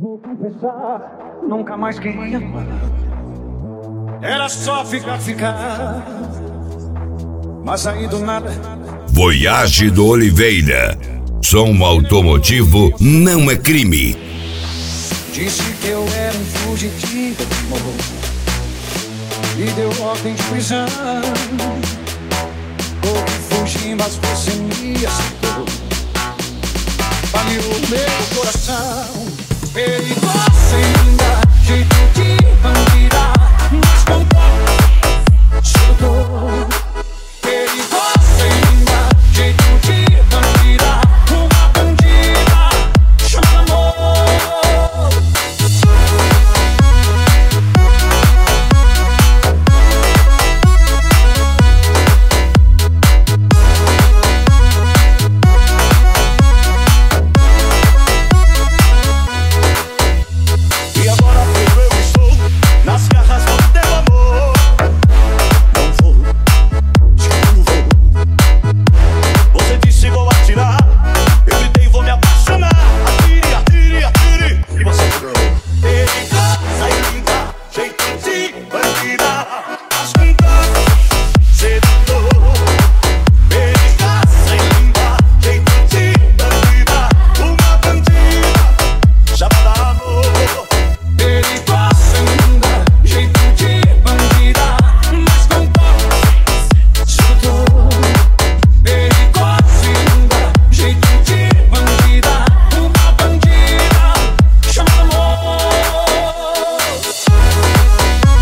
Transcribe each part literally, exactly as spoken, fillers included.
Vou confessar, nunca mais queria amar. Era só ficar, ficar. Mas aí do nada. Voyage do Oliveira. Som automotivo não é crime. Disse que eu era um fugitivo de amor e deu ordem de prisão. Vou fugir, mas você me aceitou. Baleou meu coração. Perigosa ainda, jeito de bandida, mas com pouco soltou. Perigosa ainda, jeito de bandida, uma bandida chama amor.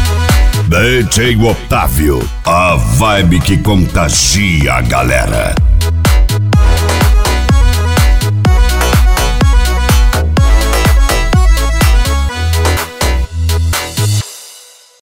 D J Otávio, a vibe que contagia a galera.